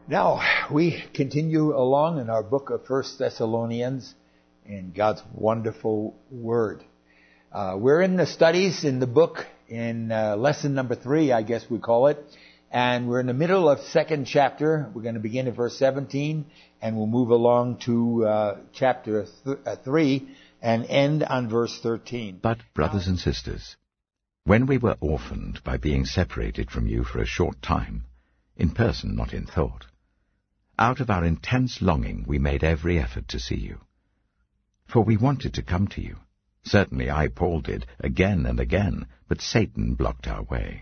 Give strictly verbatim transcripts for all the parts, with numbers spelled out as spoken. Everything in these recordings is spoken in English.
Now, we continue along in our book of First Thessalonians in God's wonderful Word. Uh, we're in the studies in the book in uh, lesson number three, I guess we call it. And we're in the middle of second chapter. We're going to begin at verse seventeen, and we'll move along to uh, chapter th- uh, three and end on verse thirteen. But, brothers and sisters, when we were orphaned by being separated from you for a short time, in person, not in thought, out of our intense longing we made every effort to see you. For we wanted to come to you. Certainly I, Paul, did, again and again, but Satan blocked our way.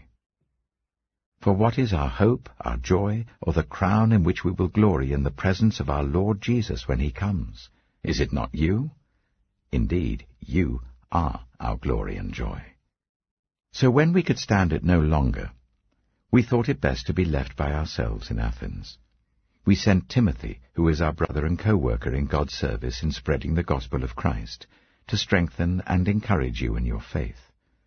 For what is our hope, our joy, or the crown in which we will glory in the presence of our Lord Jesus when he comes? Is it not you? Indeed, you are our glory and joy. So when we could stand it no longer, we thought it best to be left by ourselves in Athens. We sent Timothy, who is our brother and co-worker in God's service in spreading the gospel of Christ, to strengthen and encourage you in your faith,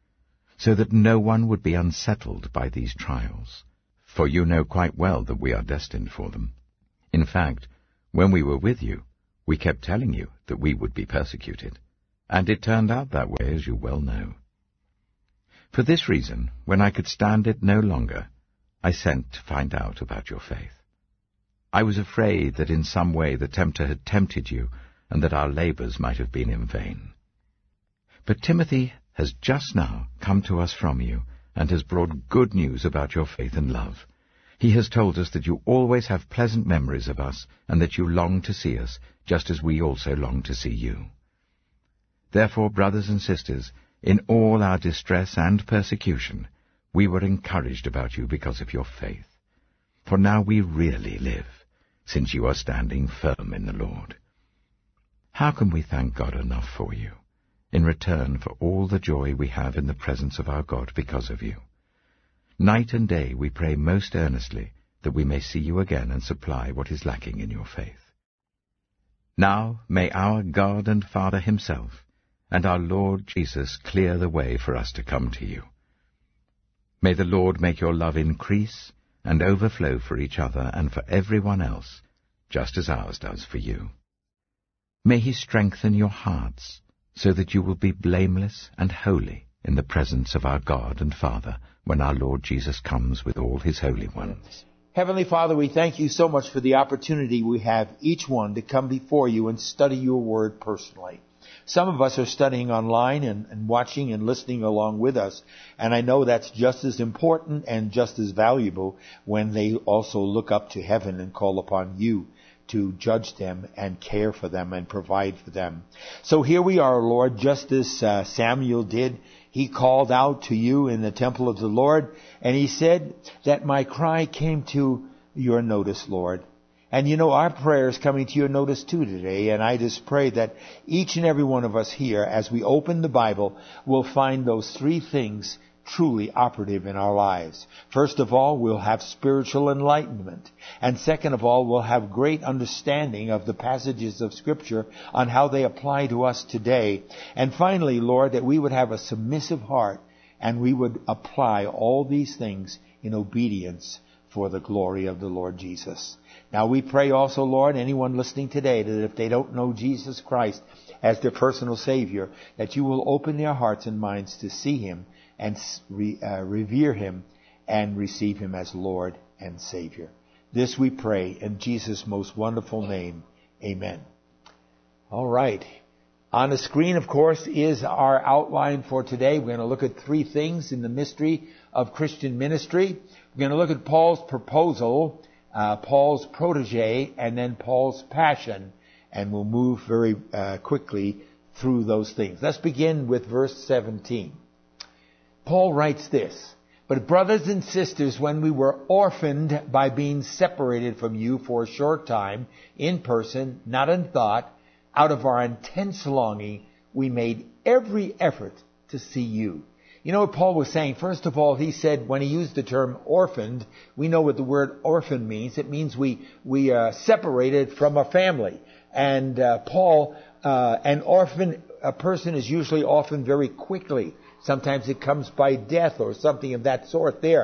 so that no one would be unsettled by these trials. For you know quite well that we are destined for them. In fact, when we were with you, we kept telling you that we would be persecuted, and it turned out that way, as you well know. For this reason, when I could stand it no longer, I sent to find out about your faith. I was afraid that in some way the tempter had tempted you, and that our labors might have been in vain. But Timothy has just now come to us from you, and has brought good news about your faith and love. He has told us that you always have pleasant memories of us, and that you long to see us, just as we also long to see you. Therefore, brothers and sisters, in all our distress and persecution, we were encouraged about you because of your faith. For now we really live, since you are standing firm in the Lord. How can we thank God enough for you, in return for all the joy we have in the presence of our God because of you? Night and day we pray most earnestly that we may see you again and supply what is lacking in your faith. Now may our God and Father himself and our Lord Jesus clear the way for us to come to you. May the Lord make your love increase and overflow for each other and for everyone else, just as ours does for you. May he strengthen your hearts, so that you will be blameless and holy in the presence of our God and Father when our Lord Jesus comes with all his holy ones. Heavenly Father, we thank you so much for the opportunity we have, each one, to come before you and study your word personally. Some of us are studying online and, and watching and listening along with us, and I know that's just as important and just as valuable when they also look up to heaven and call upon you to judge them and care for them and provide for them. So here we are, Lord, just as uh, Samuel did. He called out to you in the temple of the Lord, and he said that my cry came to your notice, Lord. And you know, our prayer is coming to your notice too today, and I just pray that each and every one of us here, as we open the Bible, will find those three things truly operative in our lives. First of all, we'll have spiritual enlightenment. And second of all, we'll have great understanding of the passages of Scripture on how they apply to us today. And finally, Lord, that we would have a submissive heart and we would apply all these things in obedience for the glory of the Lord Jesus. Now we pray also, Lord, anyone listening today, that if they don't know Jesus Christ as their personal Savior, that you will open their hearts and minds to see him and re, uh, revere him and receive him as Lord and Savior. This we pray in Jesus' most wonderful name. Amen. All right. On the screen, of course, is our outline for today. We're going to look at three things in the mystery of Christian ministry. We're going to look at Paul's proposal, uh, Paul's protege, and then Paul's passion. And we'll move very uh, quickly through those things. Let's begin with verse seventeen. Paul writes this, "But brothers and sisters, when we were orphaned by being separated from you for a short time, in person, not in thought, out of our intense longing, we made every effort to see you." You know what Paul was saying? First of all, he said, when he used the term orphaned, we know what the word orphan means. It means we, we are separated from a family. And uh, Paul, uh, an orphan, a person is usually orphaned very quickly. Sometimes it comes by death or something of that sort there.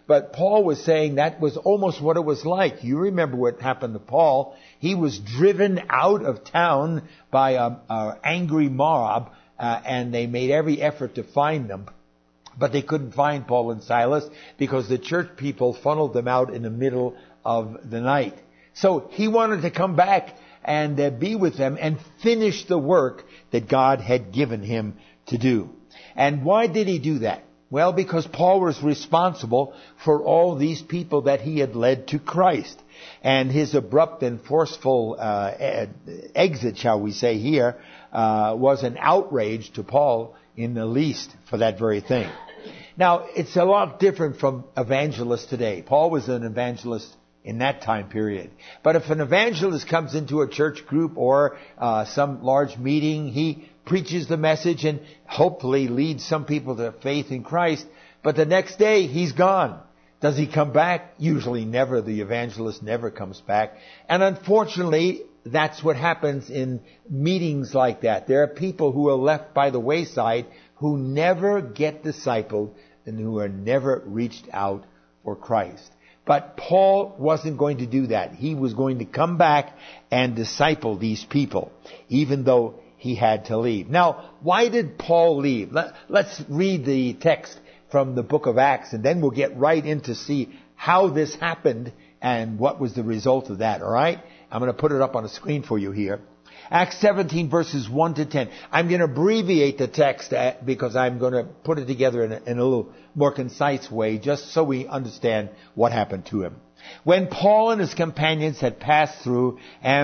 But Paul was saying that was almost what it was like. You remember what happened to Paul. He was driven out of town by an angry mob, uh, and they made every effort to find them. But they couldn't find Paul and Silas because the church people funneled them out in the middle of the night. So he wanted to come back and uh, be with them and finish the work that God had given him to do. And why did he do that? Well, because Paul was responsible for all these people that he had led to Christ. And his abrupt and forceful uh, exit, shall we say here, uh, was an outrage to Paul in the least for that very thing. Now, it's a lot different from evangelists today. Paul was an evangelist in that time period. But if an evangelist comes into a church group or uh, some large meeting, he preaches the message and hopefully leads some people to faith in Christ. But the next day, he's gone. Does he come back? Usually never. The evangelist never comes back. And unfortunately, that's what happens in meetings like that. There are people who are left by the wayside who never get discipled and who are never reached out for Christ. But Paul wasn't going to do that. He was going to come back and disciple these people, even though he had to leave. Now, why did Paul leave? Let, let's read the text from the book of Acts, and then we'll get right in to see how this happened and what was the result of that, all right? I'm going to put it up on the screen for you here. Acts seventeen, verses one to ten. I'm going to abbreviate the text because I'm going to put it together in a, in a little more concise way, just so we understand what happened to him. When Paul and his companions had passed through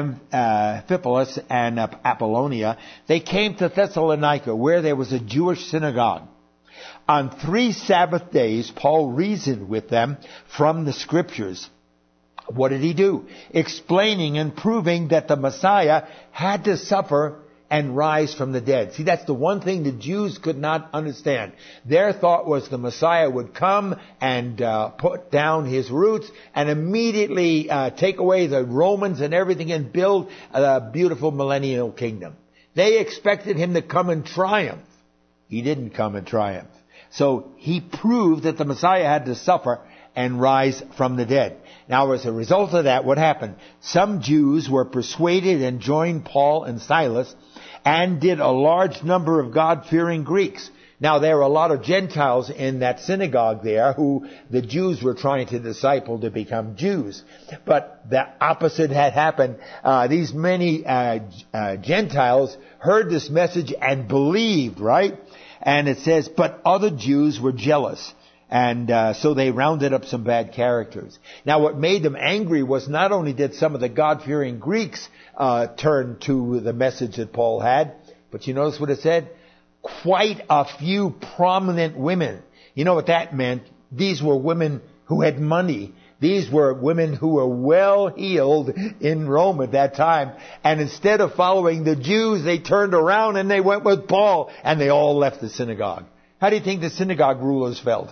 Amphipolis and Apollonia, they came to Thessalonica, where there was a Jewish synagogue. On three Sabbath days, Paul reasoned with them from the Scriptures. What did he do? Explaining and proving that the Messiah had to suffer and rise from the dead. See, that's the one thing the Jews could not understand. Their thought was the Messiah would come and uh, put down his roots and immediately uh, take away the Romans and everything and build a beautiful millennial kingdom. They expected him to come in triumph. He didn't come in triumph. So he proved that the Messiah had to suffer and rise from the dead. Now, as a result of that, what happened? Some Jews were persuaded and joined Paul and Silas, and did a large number of God-fearing Greeks. Now, there were a lot of Gentiles in that synagogue there who the Jews were trying to disciple to become Jews. But the opposite had happened. Uh, these many uh, uh, Gentiles heard this message and believed, right? And it says, but other Jews were jealous. And uh, so they rounded up some bad characters. Now, what made them angry was not only did some of the God-fearing Greeks uh, turn to the message that Paul had, but you notice what it said? Quite a few prominent women. You know what that meant? These were women who had money. These were women who were well heeled in Rome at that time. And instead of following the Jews, they turned around and they went with Paul, and they all left the synagogue. How do you think the synagogue rulers felt?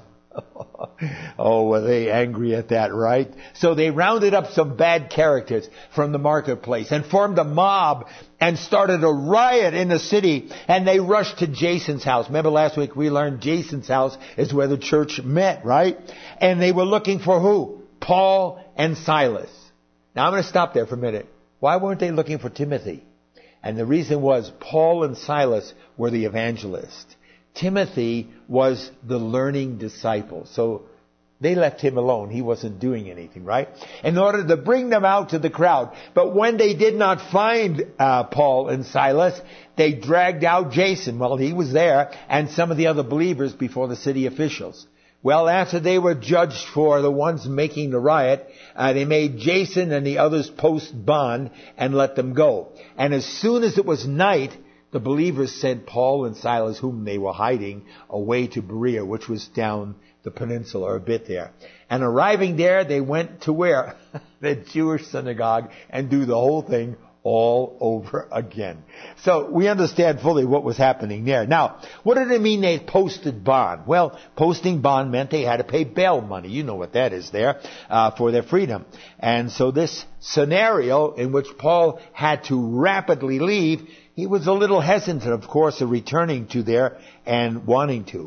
Oh, were they angry at that, right? So they rounded up some bad characters from the marketplace and formed a mob and started a riot in the city, and they rushed to Jason's house. Remember last week we learned Jason's house is where the church met, right? And they were looking for who? Paul and Silas. Now I'm going to stop there for a minute. Why weren't they looking for Timothy? And the reason was Paul and Silas were the evangelists. Timothy was the learning disciple. So they left him alone. He wasn't doing anything, right? In order to bring them out to the crowd. But when they did not find uh, Paul and Silas, they dragged out Jason. Well, he was there, and some of the other believers before the city officials. Well, after they were judged for the ones making the riot, uh, they made Jason and the others post bond and let them go. And as soon as it was night, the believers sent Paul and Silas, whom they were hiding, away to Berea, which was down the peninsula a bit there. And arriving there, they went to where? The Jewish synagogue, and do the whole thing all over again. So we understand fully what was happening there. Now, what did it mean they posted bond? Well, posting bond meant they had to pay bail money. You know what that is there, uh, for their freedom. And so this scenario in which Paul had to rapidly leave, he was a little hesitant, of course, of returning to there and wanting to.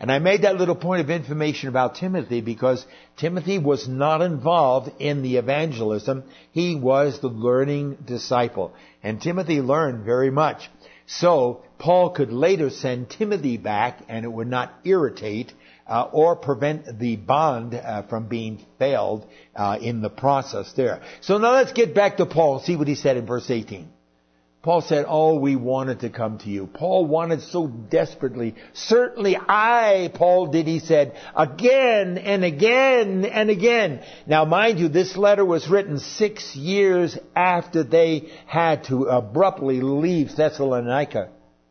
And I made that little point of information about Timothy because Timothy was not involved in the evangelism. He was the learning disciple. And Timothy learned very much. So Paul could later send Timothy back, and it would not irritate uh, or prevent the bond uh, from being failed uh, in the process there. So now let's get back to Paul and see what he said in verse eighteen. Paul said, oh, we wanted to come to you. Paul wanted so desperately. Certainly I, Paul did, he said, again and again and again. Now, mind you, this letter was written six years after they had to abruptly leave Thessalonica.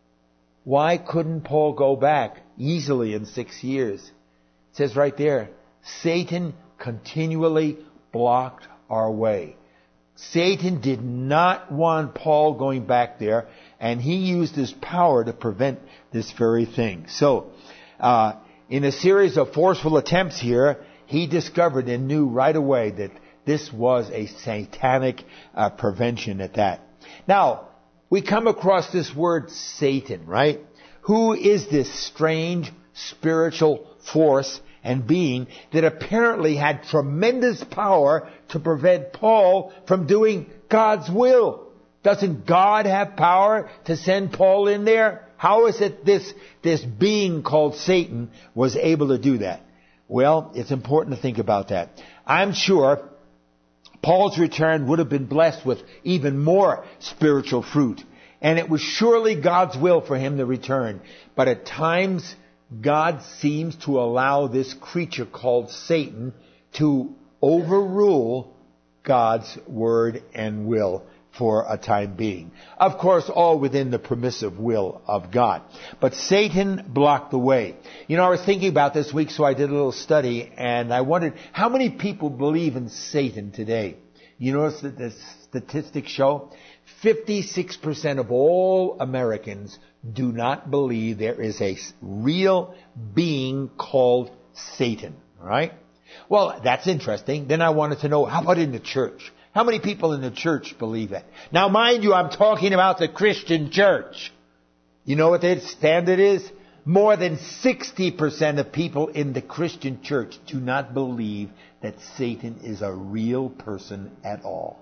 Why couldn't Paul go back easily in six years? It says right there, Satan continually blocked our way. Satan did not want Paul going back there, and he used his power to prevent this very thing. So, uh, in a series of forceful attempts here, he discovered and knew right away that this was a satanic uh, prevention at that. Now, we come across this word Satan, right? Who is this strange spiritual force and being that apparently had tremendous power to prevent Paul from doing God's will? Doesn't God have power to send Paul in there? How is it this, this being called Satan was able to do that? Well, it's important to think about that. I'm sure Paul's return would have been blessed with even more spiritual fruit. And it was surely God's will for him to return. But at times, God seems to allow this creature called Satan to overrule God's word and will for a time being. Of course, all within the permissive will of God. But Satan blocked the way. You know, I was thinking about this week, so I did a little study, and I wondered, how many people believe in Satan today? You notice that the statistics show fifty-six percent of all Americans do not believe there is a real being called Satan. All right? Well, that's interesting. Then I wanted to know, how about in the church? How many people in the church believe it? Now, mind you, I'm talking about the Christian church. You know what that standard is? More than sixty percent of people in the Christian church do not believe that Satan is a real person at all.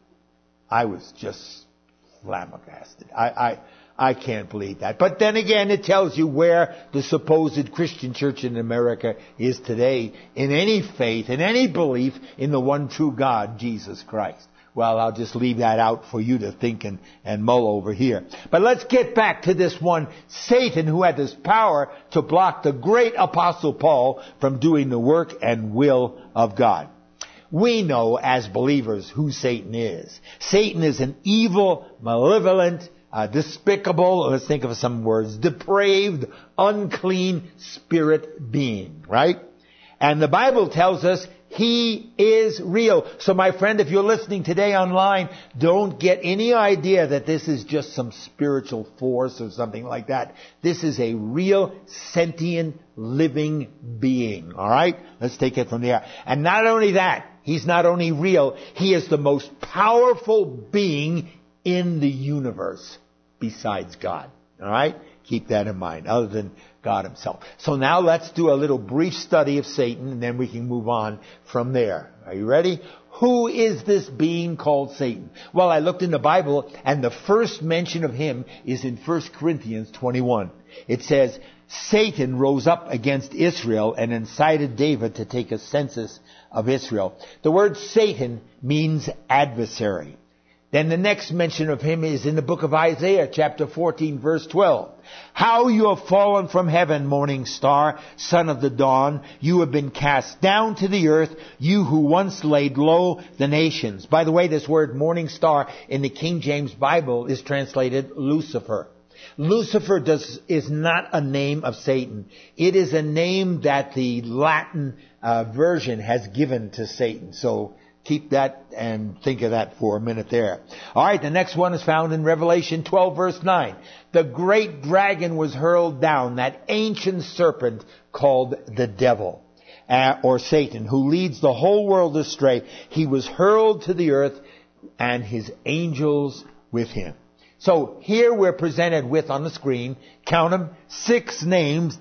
I was just flabbergasted. I, I, I can't believe that. But then again, it tells you where the supposed Christian church in America is today in any faith, in any belief in the one true God, Jesus Christ. Well, I'll just leave that out for you to think and, and mull over here. But let's get back to this one, Satan, who had this power to block the great Apostle Paul from doing the work and will of God. We know as believers who Satan is. Satan is an evil, malevolent, uh, despicable, let's think of some words, depraved, unclean spirit being, right? And the Bible tells us he is real. So my friend, if you're listening today online, don't get any idea that this is just some spiritual force or something like that. This is a real, sentient, living being. All right? Let's take it from there. And not only that, he's not only real, he is the most powerful being in the universe besides God. All right? Keep that in mind, other than God himself. So now let's do a little brief study of Satan, and then we can move on from there. Are you ready? Who is this being called Satan? Well, I looked in the Bible, and the first mention of him is in First Corinthians twenty-one. It says, Satan rose up against Israel and incited David to take a census of Israel. The word Satan means adversary. Then the next mention of him is in the book of Isaiah, chapter fourteen, verse twelve. How you have fallen from heaven, morning star, son of the dawn. You have been cast down to the earth, you who once laid low the nations. By the way, this word morning star in the King James Bible is translated Lucifer. Lucifer does, is not a name of Satan. It is a name that the Latin uh, version has given to Satan. So keep that and think of that for a minute there. All right, the next one is found in Revelation twelve, verse nine. The great dragon was hurled down, that ancient serpent called the devil, uh, or Satan, who leads the whole world astray. He was hurled to the earth, and his angels with him. So here we're presented with, on the screen, count them, six names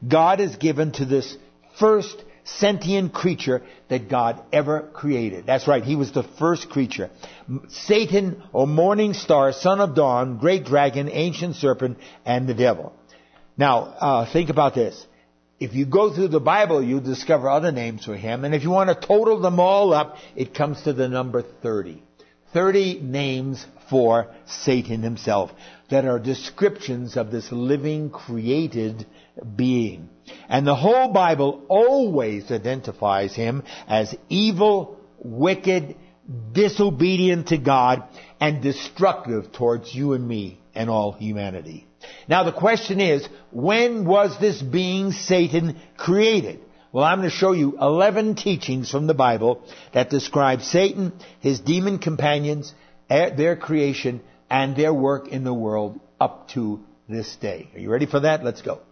God has given to this first sentient creature that God ever created. That's right, he was the first creature. Satan, or morning star, son of dawn, great dragon, ancient serpent, and the devil. Now, uh, think about this. If you go through the Bible, you discover other names for him. And if you want to total them all up, it comes to the number thirty. thirty names for Satan himself that are descriptions of this living, created being. And the whole Bible always identifies him as evil, wicked, disobedient to God, and destructive towards you and me and all humanity. Now the question is, when was this being Satan created? Well, I'm going to show you eleven teachings from the Bible that describe Satan, his demon companions, their creation, and their work in the world up to this day. Are you ready for that? Let's go.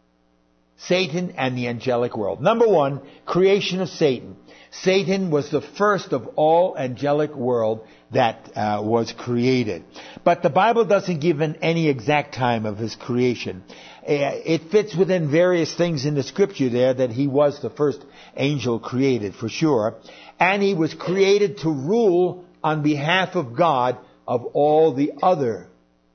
Satan and the angelic world. Number one, creation of Satan. Satan was the first of all angelic world that uh, was created. But the Bible doesn't give an, any exact time of his creation. Uh, it fits within various things in the scripture there that he was the first angel created, for sure. And he was created to rule on behalf of God of all the other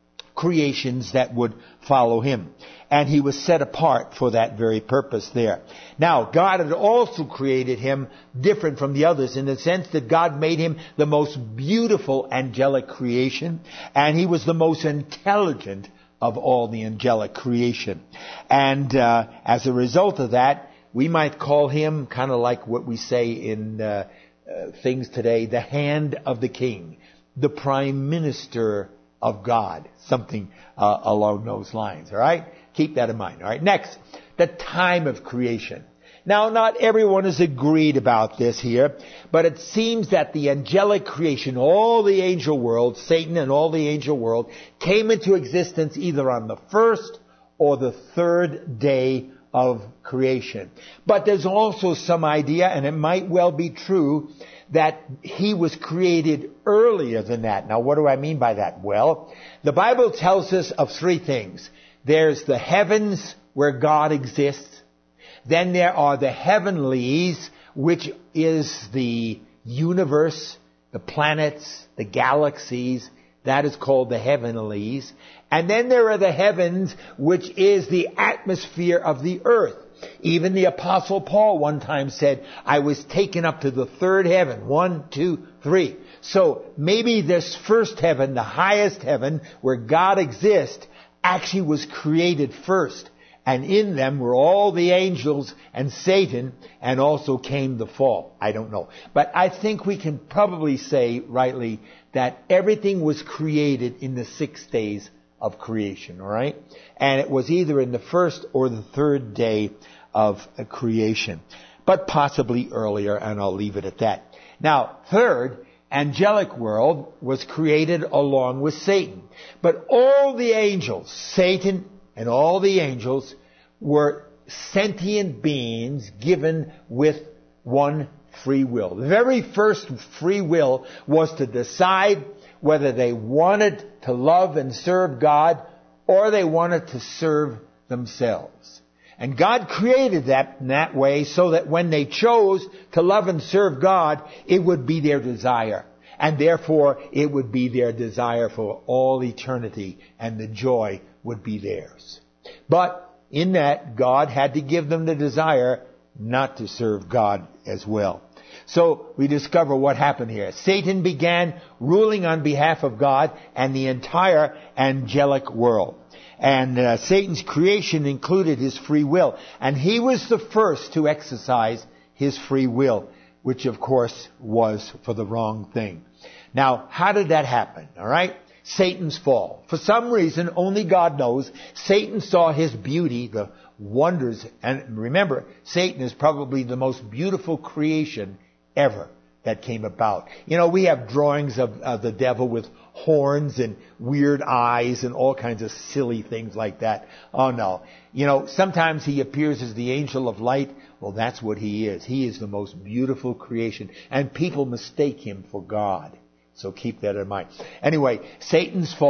creations that would follow him. And he was set apart for that very purpose there. Now, God had also created him different from the others in the sense that God made him the most beautiful angelic creation, and he was the most intelligent of all the angelic creation. And uh, as a result of that, we might call him kind of like what we say in uh, uh, things today, the hand of the king, the prime minister of God, something uh, along those lines, all right? Keep that in mind, all right? Next, the time of creation. Now, not everyone has agreed about this here, but it seems that the angelic creation, all the angel world, Satan and all the angel world, came into existence either on the first or the third day of creation. But there's also some idea, and it might well be true, that he was created earlier than that. Now, what do I mean by that? Well, the Bible tells us of three things. There's the heavens where God exists. Then there are the heavenlies, which is the universe, the planets, the galaxies. That is called the heavenlies. And then there are the heavens, which is the atmosphere of the earth. Even the Apostle Paul one time said, I was taken up to the third heaven. One, two, three. So maybe this first heaven, the highest heaven, where God exists, actually was created first. And in them were all the angels and Satan, and also came the fall. I don't know. But I think we can probably say rightly that everything was created in the six days of creation, all right? And it was either in the first or the third day of creation. But possibly earlier, and I'll leave it at that. Now, third, angelic world was created along with Satan. But all the angels, Satan and all the angels, were sentient beings given with one free will. The very first free will was to decide whether they wanted to love and serve God or they wanted to serve themselves. And God created that in that way so that when they chose to love and serve God, it would be their desire. And therefore, it would be their desire for all eternity, and the joy would be theirs. But in that, God had to give them the desire not to serve God as well. So we discover what happened here. Satan began ruling on behalf of God and the entire angelic world. And uh, Satan's creation included his free will. And he was the first to exercise his free will, which of course was for the wrong thing. Now, how did that happen? All right? Satan's fall. For some reason, only God knows, Satan saw his beauty, the wonders, and remember, Satan is probably the most beautiful creation ever that came about. You know, we have drawings of, of the devil with horns and weird eyes and all kinds of silly things like that. Oh no. You know, sometimes he appears as the angel of light. Well, that's what he is. He is the most beautiful creation. And people mistake him for God. So keep that in mind. Anyway, Satan's fall.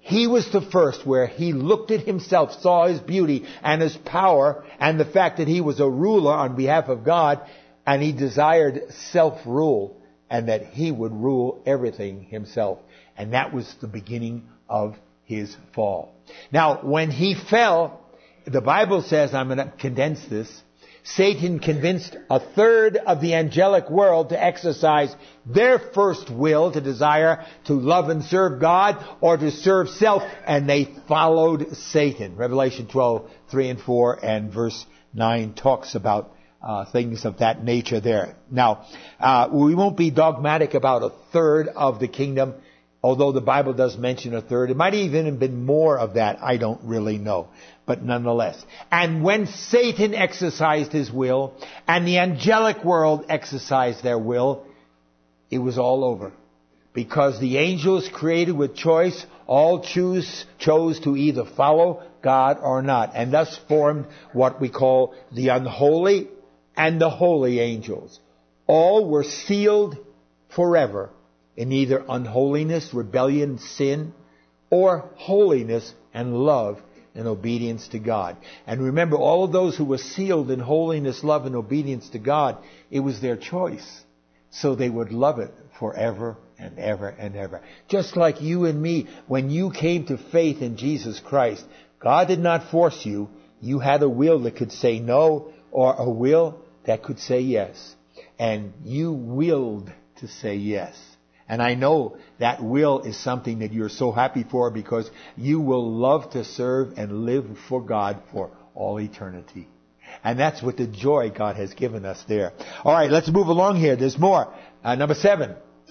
he was the first where he looked at himself, saw his beauty and his power and the fact that he was a ruler on behalf of God, and he desired self-rule and that he would rule everything himself. And that was the beginning of his fall. Now, when he fell, the Bible says, I'm going to condense this, Satan convinced a third of the angelic world to exercise their first will, to desire to love and serve God or to serve self, and they followed Satan. Revelation twelve, three and four and verse nine talks about uh, things of that nature there. Now, uh, we won't be dogmatic about a third of the kingdom, although the Bible does mention a third. It might even have been more of that. I don't really know. But nonetheless. And when Satan exercised his will and the angelic world exercised their will, it was all over. Because the angels created with choice all choose, chose to either follow God or not. And thus formed what we call the unholy and the holy angels. All were sealed forever in either unholiness, rebellion, sin, or holiness and love and obedience to God. And remember, all of those who were sealed in holiness, love, and obedience to God, it was their choice. So they would love it forever and ever and ever. Just like you and me, when you came to faith in Jesus Christ, God did not force you. You had a will that could say no, or a will that could say yes. And you willed to say yes. And I know that will is something that you're so happy for, because you will love to serve and live for God for all eternity. And that's what the joy God has given us there. All right, let's move along here. There's more. Uh, number seven.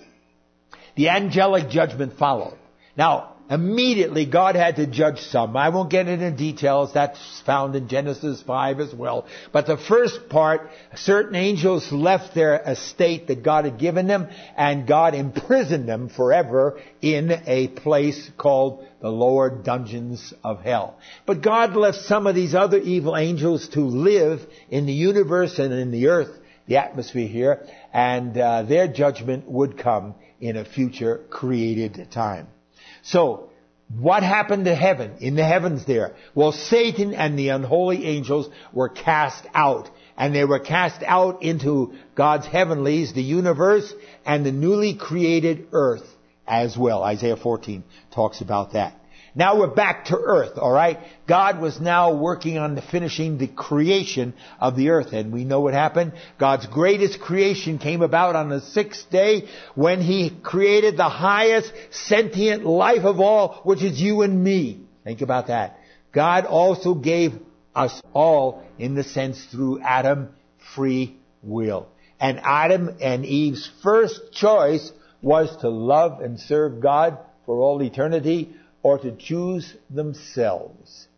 The angelic judgment followed. Now, immediately God had to judge some. I won't get into details. That's found in Genesis five as well. But the first part, certain angels left their estate that God had given them, and God imprisoned them forever in a place called the lower dungeons of hell. But God left some of these other evil angels to live in the universe and in the earth, the atmosphere here, and uh, their judgment would come in a future created time. So, what happened to heaven, in the heavens there? Well, Satan and the unholy angels were cast out. And they were cast out into God's heavenlies, the universe, and the newly created earth as well. Isaiah fourteen talks about that. Now we're back to earth, alright? God was now working on the finishing the creation of the earth. And we know what happened. God's greatest creation came about on the sixth day when He created the highest sentient life of all, which is you and me. Think about that. God also gave us all, in the sense through Adam, free will. And Adam and Eve's first choice was to love and serve God for all eternity, or to choose themselves.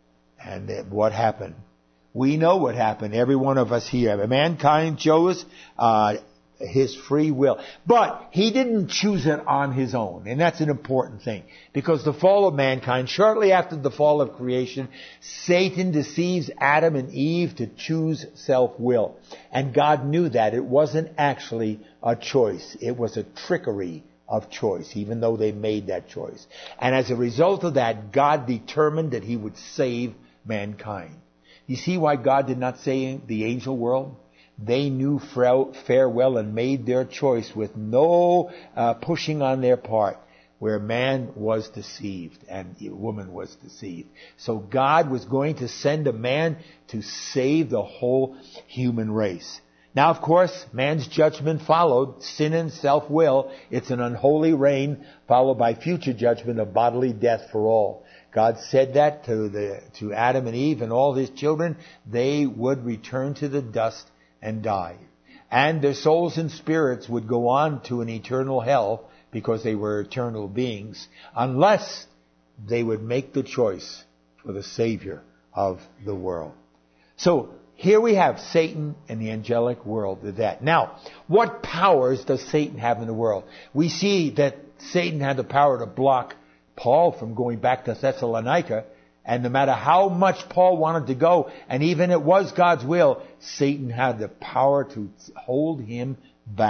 And what happened? We know what happened. Every one of us here. Mankind chose uh, his free will. But he didn't choose it on his own. And that's an important thing. Because the fall of mankind, shortly after the fall of creation, Satan deceives Adam and Eve to choose self-will. And God knew that. It wasn't actually a choice. It was a trickery of choice, even though they made that choice. And as a result of that, God determined that He would save mankind. You see why God did not save the angel world? They knew farewell and made their choice with no uh, pushing on their part, where man was deceived and woman was deceived. So God was going to send a man to save the whole human race. Now, of course, man's judgment followed, sin and self-will. It's an unholy reign, followed by future judgment of bodily death for all. God said that to the to Adam and Eve and all his children. They would return to the dust and die. And their souls and spirits would go on to an eternal hell, because they were eternal beings, unless they would make the choice for the Savior of the world. So, here we have Satan and the angelic world with that. Now, what powers does Satan have in the world? We see that Satan had the power to block Paul from going back to Thessalonica. And no matter how much Paul wanted to go, and even it was God's will, Satan had the power to hold him back.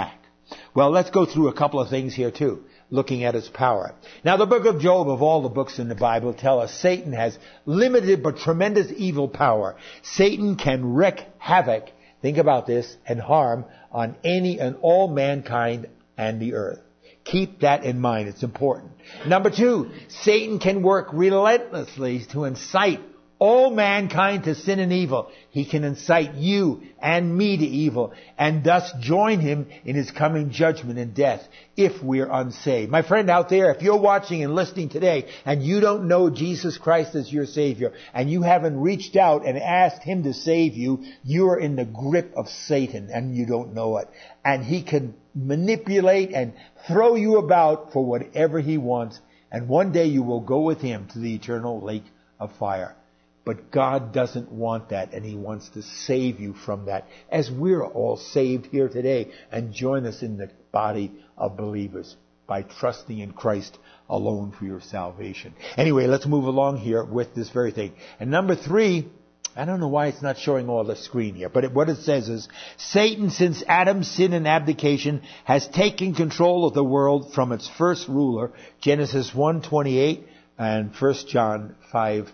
Well, let's go through a couple of things here too, looking at its power. Now, the book of Job, of all the books in the Bible, tell us Satan has limited but tremendous evil power. Satan can wreak havoc, think about this, and harm on any and all mankind and the earth. Keep that in mind. It's important. Number two, Satan can work relentlessly to incite all mankind to sin and evil. He can incite you and me to evil and thus join him in his coming judgment and death if we're unsaved. My friend out there, if you're watching and listening today and you don't know Jesus Christ as your Savior and you haven't reached out and asked him to save you, you're in the grip of Satan and you don't know it. And he can manipulate and throw you about for whatever he wants. And one day you will go with him to the eternal lake of fire. But God doesn't want that, and he wants to save you from that, as we're all saved here today, and join us in the body of believers by trusting in Christ alone for your salvation. Anyway, let's move along here with this very thing. And number three, I don't know why it's not showing all the screen here, but it, what it says is, Satan, since Adam's sin and abdication, has taken control of the world from its first ruler, Genesis one twenty-eight and First John five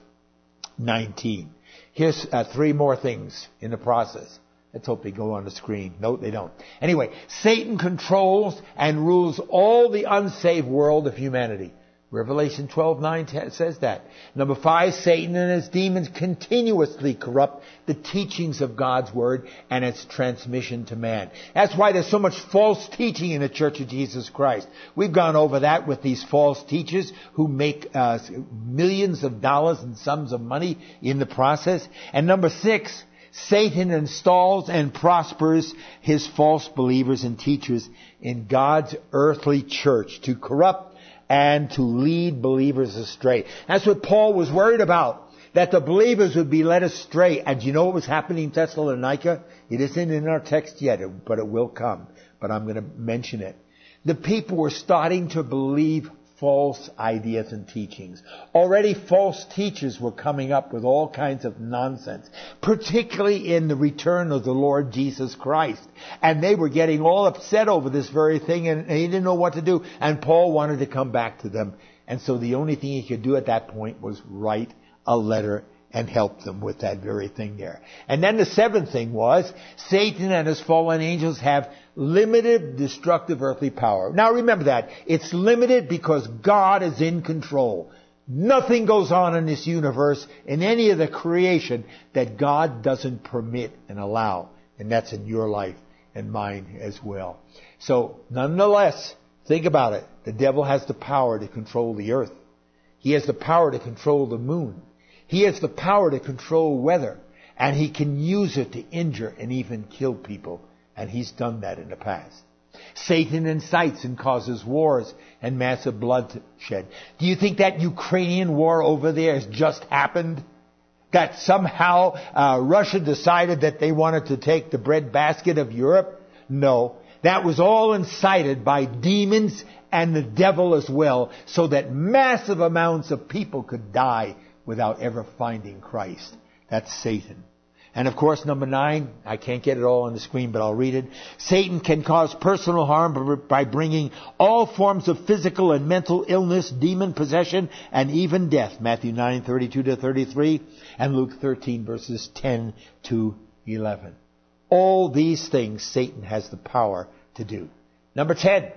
nineteen. Here's uh, three more things in the process. Let's hope they go on the screen. No, they don't. Anyway, Satan controls and rules all the unsaved world of humanity. Revelation twelve nine says that. Number five, Satan and his demons continuously corrupt the teachings of God's Word and its transmission to man. That's why there's so much false teaching in the Church of Jesus Christ. We've gone over that with these false teachers who make uh, millions of dollars and sums of money in the process. And number six, Satan installs and prospers his false believers and teachers in God's earthly church to corrupt and to lead believers astray. That's what Paul was worried about, that the believers would be led astray. And do you know what was happening in Thessalonica? It isn't in our text yet, but it will come. But I'm going to mention it. The people were starting to believe false ideas and teachings. Already false teachers were coming up with all kinds of nonsense, particularly in the return of the Lord Jesus Christ. And they were getting all upset over this very thing, and they didn't know what to do. And Paul wanted to come back to them. And so the only thing he could do at that point was write a letter and help them with that very thing there. And then the seventh thing was, Satan and his fallen angels have limited destructive earthly power. Now remember that. It's limited because God is in control. Nothing goes on in this universe, in any of the creation, that God doesn't permit and allow. And that's in your life and mine as well. So, nonetheless, think about it. The devil has the power to control the earth. He has the power to control the moon. He has the power to control weather, and he can use it to injure and even kill people, and he's done that in the past. Satan incites and causes wars and massive bloodshed. Do you think that Ukrainian war over there has just happened? That somehow uh, Russia decided that they wanted to take the breadbasket of Europe? No. That was all incited by demons and the devil as well, so that massive amounts of people could die without ever finding Christ. That's Satan. And of course, number nine, I can't get it all on the screen, but I'll read it. Satan can cause personal harm by bringing all forms of physical and mental illness, demon possession, and even death. Matthew nine thirty-two to thirty-three, and Luke thirteen verses ten to eleven. All these things Satan has the power to do. Number ten.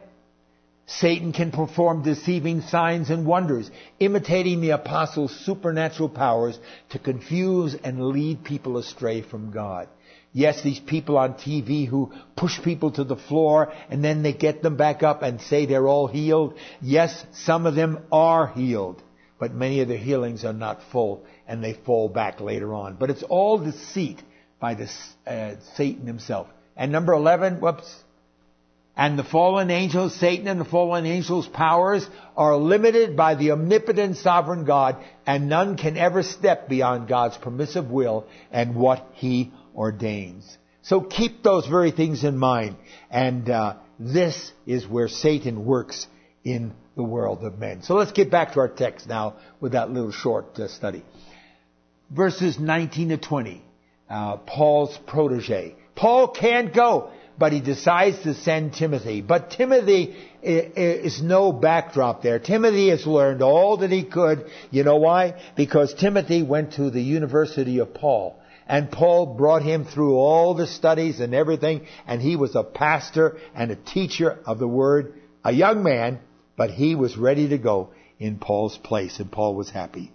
Satan can perform deceiving signs and wonders, imitating the apostles' supernatural powers to confuse and lead people astray from God. Yes, these people on T V who push people to the floor and then they get them back up and say they're all healed. Yes, some of them are healed, but many of their healings are not full and they fall back later on. But it's all deceit by the, uh, Satan himself. And number eleven, whoops. And the fallen angels, Satan and the fallen angels' powers are limited by the omnipotent sovereign God, and none can ever step beyond God's permissive will and what He ordains. So keep those very things in mind. And uh, this is where Satan works in the world of men. So let's get back to our text now with that little short uh, study. Verses nineteen to twenty, uh, Paul's protege. Paul can't go. but he decides to send Timothy. But Timothy is no backdrop there. Timothy has learned all that he could. You know why? Because Timothy went to the University of Paul. And Paul brought him through all the studies and everything. And he was a pastor and a teacher of the word. A young man, but he was ready to go in Paul's place. And Paul was happy.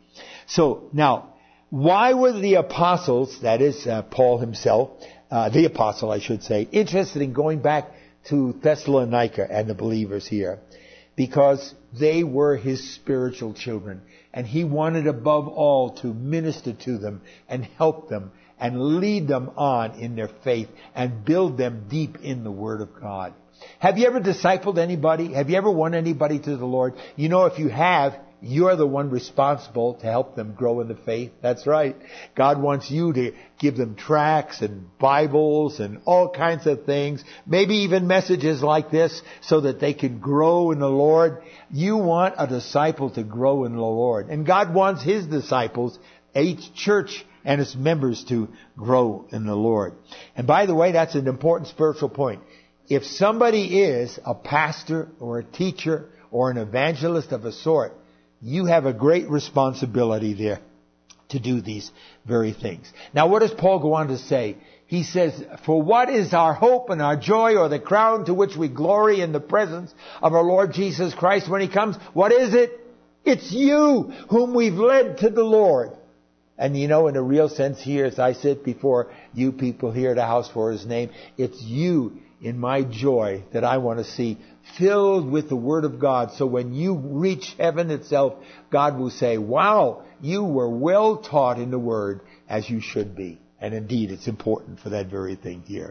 So now, why were the apostles, that is uh, Paul himself, uh, the apostle I should say, interested in going back to Thessalonica and the believers here? Because they were his spiritual children. And he wanted above all to minister to them and help them and lead them on in their faith and build them deep in the Word of God. Have you ever discipled anybody? Have you ever won anybody to the Lord? You know, if you have, you're the one responsible to help them grow in the faith. That's right. God wants you to give them tracts and Bibles and all kinds of things. Maybe even messages like this so that they can grow in the Lord. You want a disciple to grow in the Lord. And God wants His disciples, each church and its members, to grow in the Lord. And by the way, that's an important spiritual point. If somebody is a pastor or a teacher or an evangelist of a sort, you have a great responsibility there to do these very things. Now, what does Paul go on to say? He says, for what is our hope and our joy, or the crown to which we glory in the presence of our Lord Jesus Christ when He comes? What is it? It's you whom we've led to the Lord. And you know, in a real sense here, as I sit before you people here at a house for His name, it's you in my joy that I want to see filled with the Word of God. So when you reach heaven itself, God will say, wow, you were well taught in the Word as you should be. And indeed, it's important for that very thing here.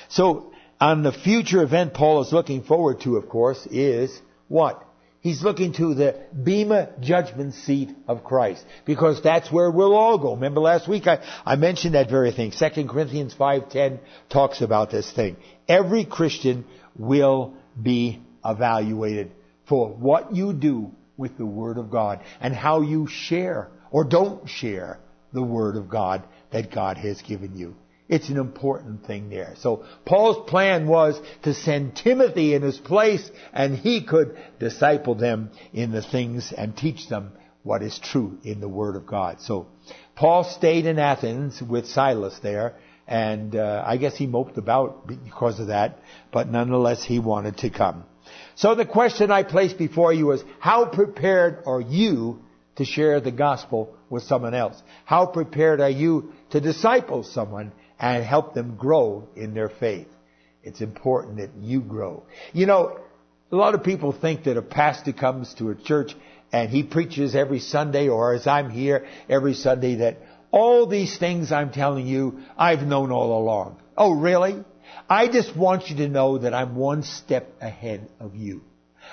So on the future event Paul is looking forward to, of course, is what? He's looking to the Bema judgment seat of Christ. Because that's where we'll all go. Remember last week I, I mentioned that very thing. Second Corinthians five ten talks about this thing. Every Christian will be evaluated for what you do with the Word of God and how you share or don't share the Word of God that God has given you. It's an important thing there. So Paul's plan was to send Timothy in his place, and he could disciple them in the things and teach them what is true in the Word of God. So Paul stayed in Athens with Silas there, and uh, I guess he moped about because of that, but nonetheless he wanted to come. So the question I place before you is, how prepared are you to share the gospel with someone else? How prepared are you to disciple someone and help them grow in their faith? It's important that you grow. You know, a lot of people think that a pastor comes to a church and he preaches every Sunday, or as I'm here every Sunday, that all these things I'm telling you, I've known all along. Oh, really? I just want you to know that I'm one step ahead of you.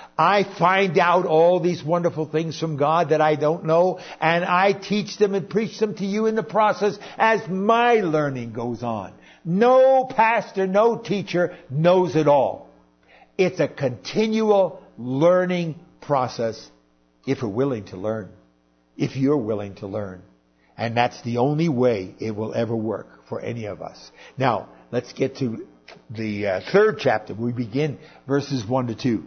I find out all these wonderful things from God that I don't know, and I teach them and preach them to you in the process as my learning goes on. No pastor, no teacher knows it all. It's a continual learning process if we're willing to learn, if you're willing to learn. And that's the only way it will ever work for any of us. Now, let's get to the uh, third chapter. We begin verses one to two.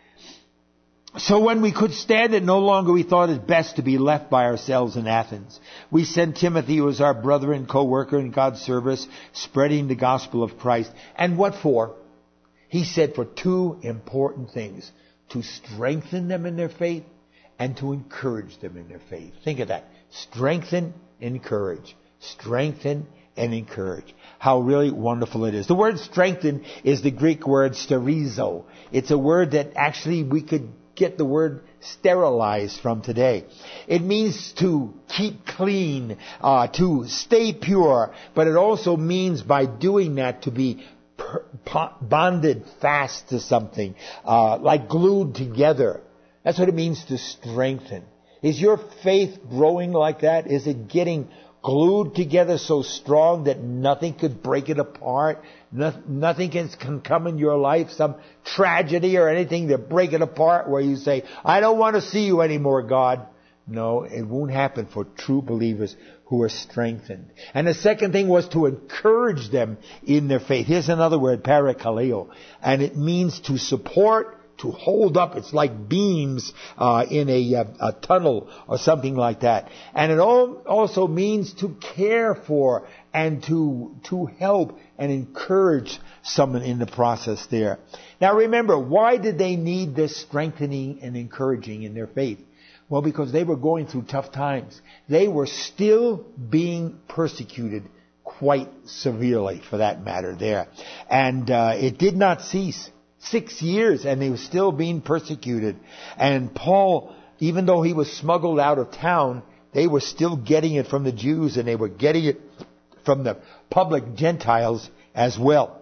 So when we could stand it no longer, we thought it best to be left by ourselves in Athens. We sent Timothy, who was our brother and co-worker in God's service, spreading the gospel of Christ. And what for? He said for two important things. To strengthen them in their faith and to encourage them in their faith. Think of that. Strengthen, encourage. Strengthen and encourage. How really wonderful it is. The word strengthen is the Greek word sterizo. It's a word that actually we could get the word sterilized from today. It means to keep clean, uh, to stay pure, but it also means by doing that to be per- bonded fast to something, uh, like glued together. That's what it means to strengthen. Is your faith growing like that? Is it getting glued together so strong that nothing could break it apart? No, nothing can, can come in your life, some tragedy or anything to break it apart where you say, I don't want to see you anymore, God. No, it won't happen for true believers who are strengthened. And the second thing was to encourage them in their faith. Here's another word, parakaleo. And it means to support, to hold up. It's like beams uh, in a, a, a tunnel or something like that. And it all also means to care for and to to help and encourage someone in the process there. Now remember, why did they need this strengthening and encouraging in their faith? Well, because they were going through tough times. They were still being persecuted quite severely, for that matter, there. And uh, it did not cease. Six years, and they were still being persecuted. And Paul, even though he was smuggled out of town, they were still getting it from the Jews, and they were getting it from the public Gentiles as well.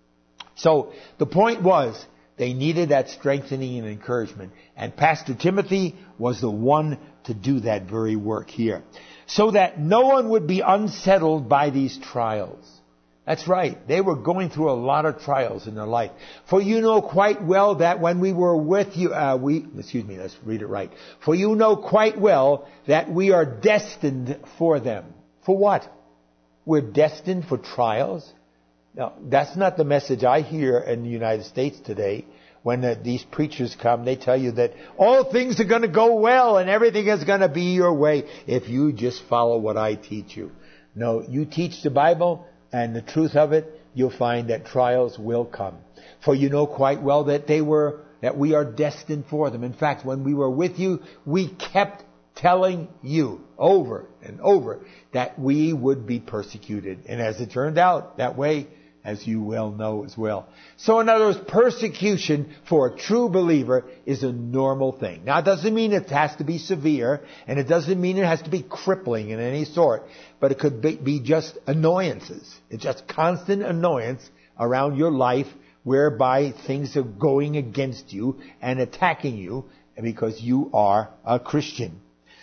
So the point was, they needed that strengthening and encouragement. And Pastor Timothy was the one to do that very work here. So that no one would be unsettled by these trials. That's right. They were going through a lot of trials in their life. For you know quite well that when we were with you, uh, we, excuse me, let's read it right. For you know quite well that we are destined for them. For what? We're destined for trials? Now, that's not the message I hear in the United States today. When uh, these preachers come, they tell you that all things are going to go well and everything is going to be your way if you just follow what I teach you. No, you teach the Bible and the truth of it, you'll find that trials will come. For you know quite well that they were, that we are destined for them. In fact, when we were with you, we kept telling you over and over that we would be persecuted. And as it turned out that way, as you well know as well. So in other words, persecution for a true believer is a normal thing. Now it doesn't mean it has to be severe, and it doesn't mean it has to be crippling in any sort, but it could be, be just annoyances. It's just constant annoyance around your life whereby things are going against you and attacking you because you are a Christian.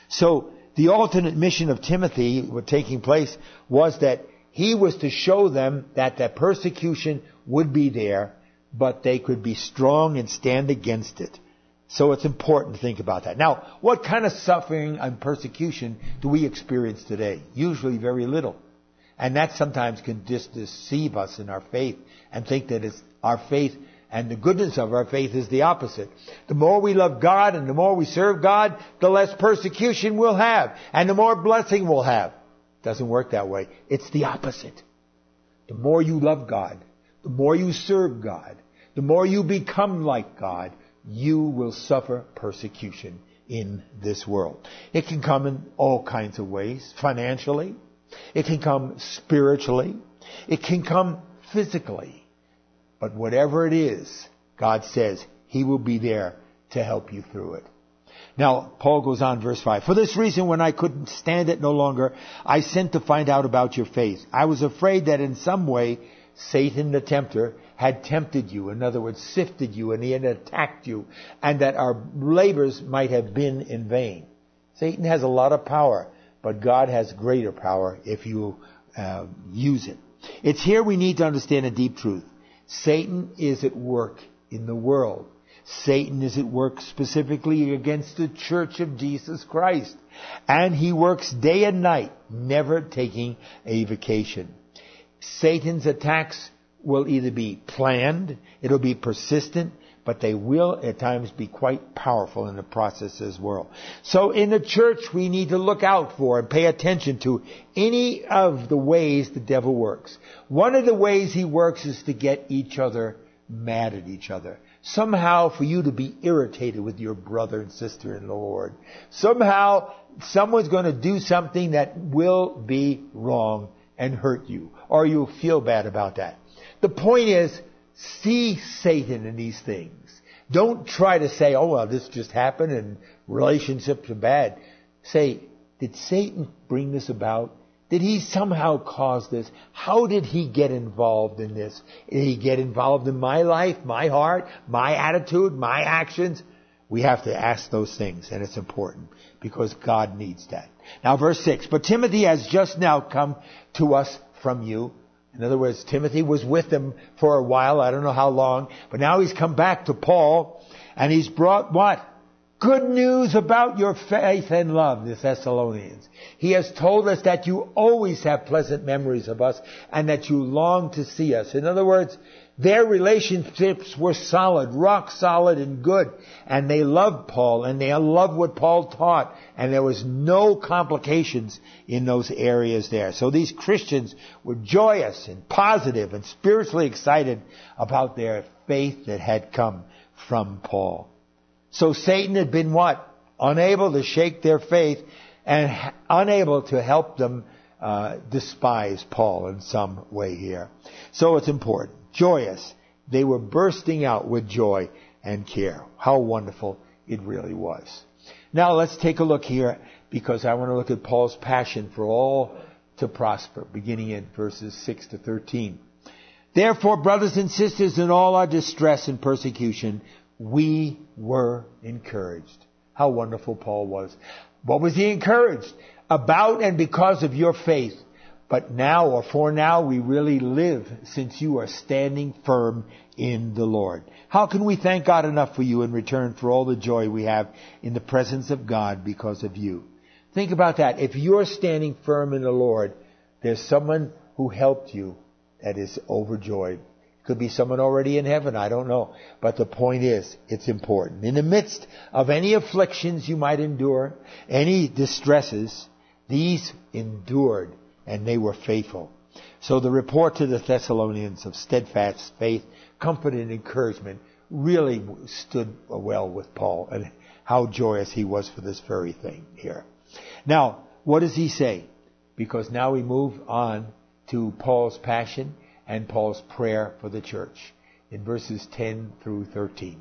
So the alternate mission of Timothy, what taking place, was that he was to show them that the persecution would be there, but they could be strong and stand against it. So it's important to think about that. Now, what kind of suffering and persecution do we experience today? Usually very little. And that sometimes can just deceive us in our faith and think that it's our faith and the goodness of our faith is the opposite. The more we love God and the more we serve God, the less persecution we'll have and the more blessing we'll have. Doesn't work that way. It's the opposite. The more you love God, the more you serve God, the more you become like God, you will suffer persecution in this world. It can come in all kinds of ways. Financially. It can come spiritually. It can come physically. But whatever it is, God says He will be there to help you through it. Now, Paul goes on, verse five. For this reason, when I couldn't stand it no longer, I sent to find out about your faith. I was afraid that in some way, Satan the tempter had tempted you. In other words, sifted you, and he had attacked you, and that our labors might have been in vain. Satan has a lot of power, but God has greater power if you uh, use it. It's here we need to understand a deep truth. Satan is at work in the world. Satan is at work specifically against the Church of Jesus Christ. And he works day and night, never taking a vacation. Satan's attacks will either be planned, it'll be persistent, but they will at times be quite powerful in the process as well. So in the church, we need to look out for and pay attention to any of the ways the devil works. One of the ways he works is to get each other mad at each other. Somehow for you to be irritated with your brother and sister in the Lord. Somehow someone's going to do something that will be wrong and hurt you, or you'll feel bad about that. The point is, see Satan in these things. Don't try to say, oh, well, this just happened and relationships are bad. Say, did Satan bring this about? Did he somehow cause this? How did he get involved in this? Did he get involved in my life, my heart, my attitude, my actions? We have to ask those things, and it's important because God needs that. Now, verse six. But Timothy has just now come to us from you. In other words, Timothy was with them for a while. I don't know how long. But now he's come back to Paul, and he's brought what? good news about your faith and love, the Thessalonians. He has told us that you always have pleasant memories of us and that you long to see us. In other words, their relationships were solid, rock solid and good. And they loved Paul and they loved what Paul taught. And there was no complications in those areas there. So these Christians were joyous and positive and spiritually excited about their faith that had come from Paul. So Satan had been what? Unable to shake their faith and unable to help them uh, despise Paul in some way here. So it's important. Joyous. They were bursting out with joy and care. How wonderful it really was. Now let's take a look here, because I want to look at Paul's passion for all to prosper, beginning in verses six to thirteen. Therefore, brothers and sisters, in all our distress and persecution, we were encouraged. How wonderful Paul was. What was he encouraged? About and because of your faith. But now, or for now, we really live, since you are standing firm in the Lord. How can we thank God enough for you in return for all the joy we have in the presence of God because of you? Think about that. If you're standing firm in the Lord, there's someone who helped you that is overjoyed. Could be someone already in heaven, I don't know. But the point is, it's important. In the midst of any afflictions you might endure, any distresses, these endured. And they were faithful. So the report to the Thessalonians of steadfast faith, comfort, and encouragement really stood well with Paul, and how joyous he was for this very thing here. Now, what does he say? Because now we move on to Paul's passion and Paul's prayer for the church in verses ten through thirteen.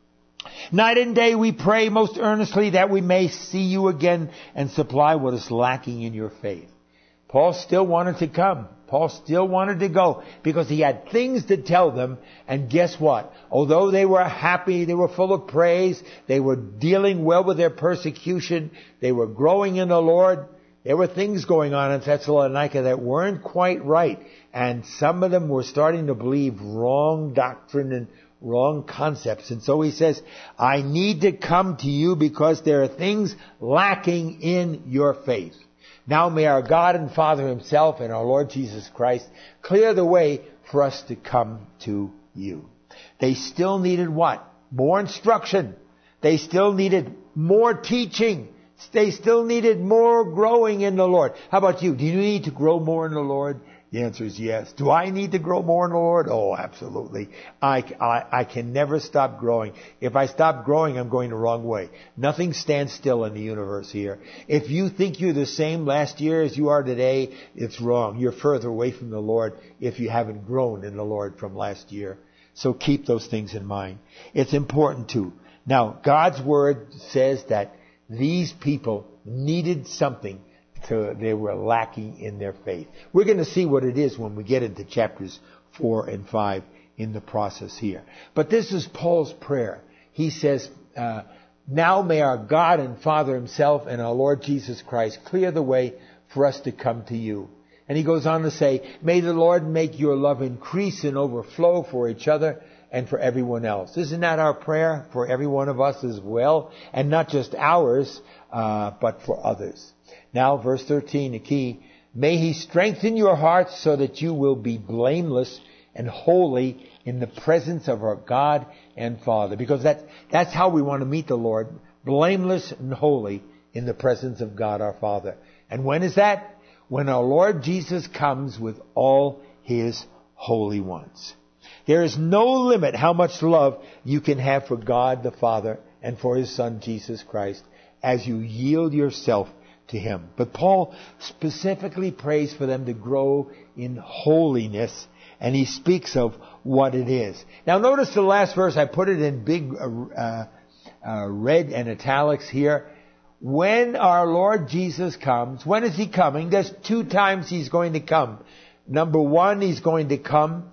Night and day we pray most earnestly that we may see you again and supply what is lacking in your faith. Paul still wanted to come. Paul still wanted to go because he had things to tell them. And guess what? Although they were happy, they were full of praise, they were dealing well with their persecution, they were growing in the Lord, there were things going on in Thessalonica that weren't quite right. And some of them were starting to believe wrong doctrine and wrong concepts. And so he says, I need to come to you because there are things lacking in your faith. Now may our God and Father himself and our Lord Jesus Christ clear the way for us to come to you. They still needed what? More instruction. They still needed more teaching. They still needed more growing in the Lord. How about you? Do you need to grow more in the Lord? The answer is yes. Do I need to grow more in the Lord? Oh, absolutely. I, I, I can never stop growing. If I stop growing, I'm going the wrong way. Nothing stands still in the universe here. If you think you're the same last year as you are today, it's wrong. You're further away from the Lord if you haven't grown in the Lord from last year. So keep those things in mind. It's important too. Now, God's Word says that these people needed something. To, they were lacking in their faith. We're going to see what it is when we get into chapters four and five in the process here. But this is Paul's prayer. He says, uh, now may our God and Father himself and our Lord Jesus Christ clear the way for us to come to you. And he goes on to say, may the Lord make your love increase and overflow for each other and for everyone else. Isn't that our prayer for every one of us as well? And not just ours, uh, but for others. Now, verse thirteen, the key. May he strengthen your hearts so that you will be blameless and holy in the presence of our God and Father. Because that's, that's how we want to meet the Lord. Blameless and holy in the presence of God our Father. And when is that? When our Lord Jesus comes with all his holy ones. There is no limit how much love you can have for God the Father and for his Son Jesus Christ as you yield yourself to him. But Paul specifically prays for them to grow in holiness, and he speaks of what it is. Now notice the last verse, I put it in big uh, uh, red and italics here. When our Lord Jesus comes, when is he coming? There's two times he's going to come. Number one, he's going to come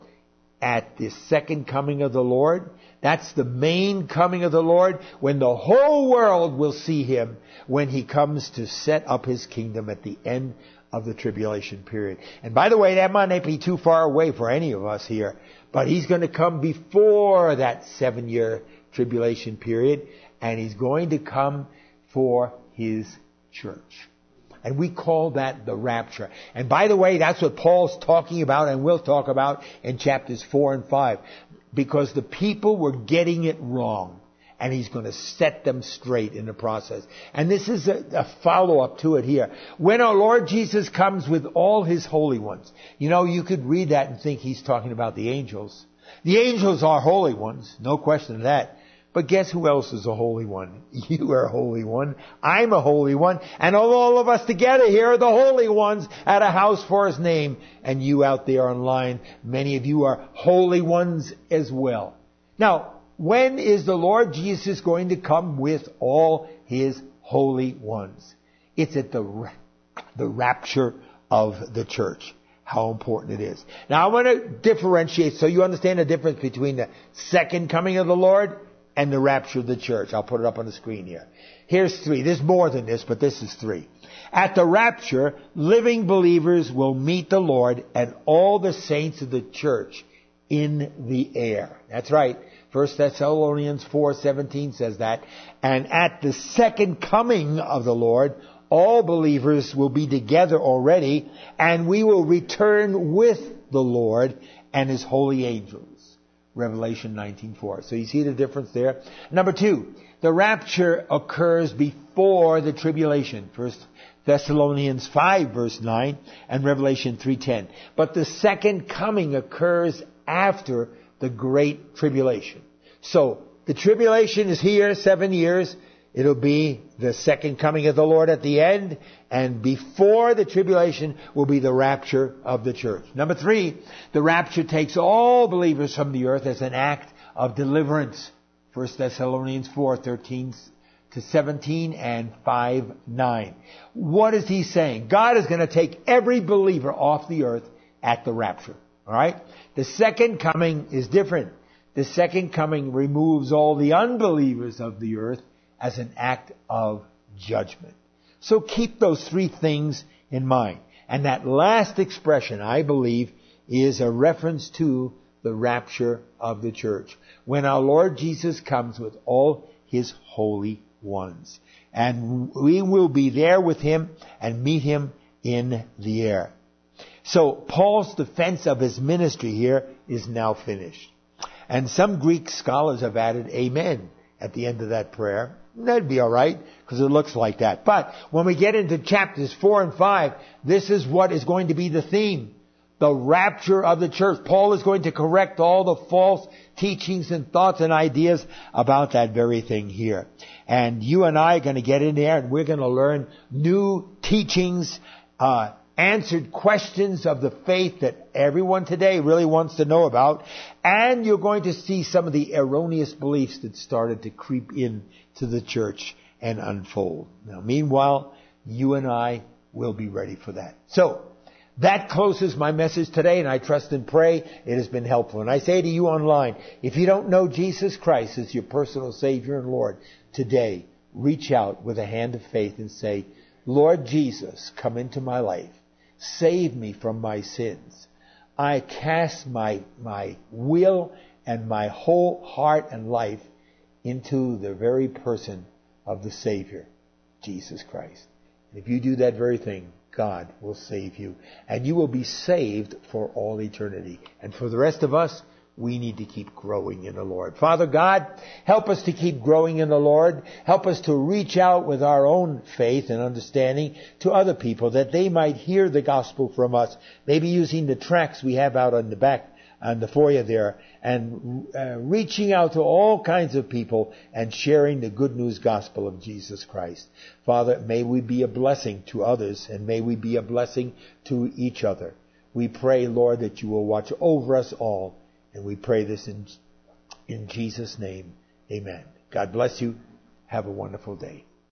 at the second coming of the Lord. That's the main coming of the Lord, when the whole world will see him when he comes to set up his kingdom at the end of the tribulation period. And by the way, that might not be too far away for any of us here, but he's going to come before that seven-year tribulation period, and He's going to come for His church. And we call that the rapture. And by the way, that's what Paul's talking about and will talk about in chapters four and five. Because the people were getting it wrong. And He's going to set them straight in the process. And this is a, a follow-up to it here. When our Lord Jesus comes with all His holy ones. You know, you could read that and think He's talking about the angels. The angels are holy ones. No question of that. But guess who else is a holy one? You are a holy one. I'm a holy one. And all of us together here are the holy ones at a house for His name. And you out there online, many of you are holy ones as well. Now, when is the Lord Jesus going to come with all His holy ones? It's at the, the rapture of the church. How important it is. Now I want to differentiate so you understand the difference between the second coming of the Lord and the rapture of the church. I'll put it up on the screen here. Here's three. There's more than this, but this is three. At the rapture, living believers will meet the Lord and all the saints of the church in the air. That's right. First Thessalonians four seventeen says that. And at the second coming of the Lord, all believers will be together already, and we will return with the Lord and His holy angels. Revelation nineteen four. So you see the difference there. Number two, the rapture occurs before the tribulation. First Thessalonians five verse nine and Revelation three ten. But the second coming occurs after the great tribulation. So, the tribulation is here, seven years. It'll be the second coming of the Lord at the end. And before the tribulation will be the rapture of the church. Number three, the rapture takes all believers from the earth as an act of deliverance. First Thessalonians four thirteen to seventeen and five nine. What is he saying? God is going to take every believer off the earth at the rapture. Alright? The second coming is different. The second coming removes all the unbelievers of the earth as an act of judgment. So keep those three things in mind. And that last expression, I believe, is a reference to the rapture of the church. When our Lord Jesus comes with all His holy ones. And we will be there with Him and meet Him in the air. So Paul's defense of his ministry here is now finished. And some Greek scholars have added amen at the end of that prayer. That'd be all right, because it looks like that. But when we get into chapters four and five, this is what is going to be the theme. The rapture of the church. Paul is going to correct all the false teachings and thoughts and ideas about that very thing here. And you and I are going to get in there and we're going to learn new teachings, uh, answered questions of the faith that everyone today really wants to know about. And you're going to see some of the erroneous beliefs that started to creep in to the church and unfold. Now, meanwhile, you and I will be ready for that. So, that closes my message today, and I trust and pray it has been helpful. And I say to you online, if you don't know Jesus Christ as your personal Savior and Lord, today, reach out with a hand of faith and say, Lord Jesus, come into my life. Save me from my sins. I cast my, my will and my whole heart and life into the very person of the Savior, Jesus Christ. And if you do that very thing, God will save you. And you will be saved for all eternity. And for the rest of us, we need to keep growing in the Lord. Father God, help us to keep growing in the Lord. Help us to reach out with our own faith and understanding to other people that they might hear the gospel from us. Maybe using the tracts we have out on the back, on the foyer there, and uh, reaching out to all kinds of people and sharing the good news gospel of Jesus Christ. Father, may we be a blessing to others, and may we be a blessing to each other. We pray, Lord, that you will watch over us all. And we pray this in, in Jesus' name. Amen. God bless you. Have a wonderful day.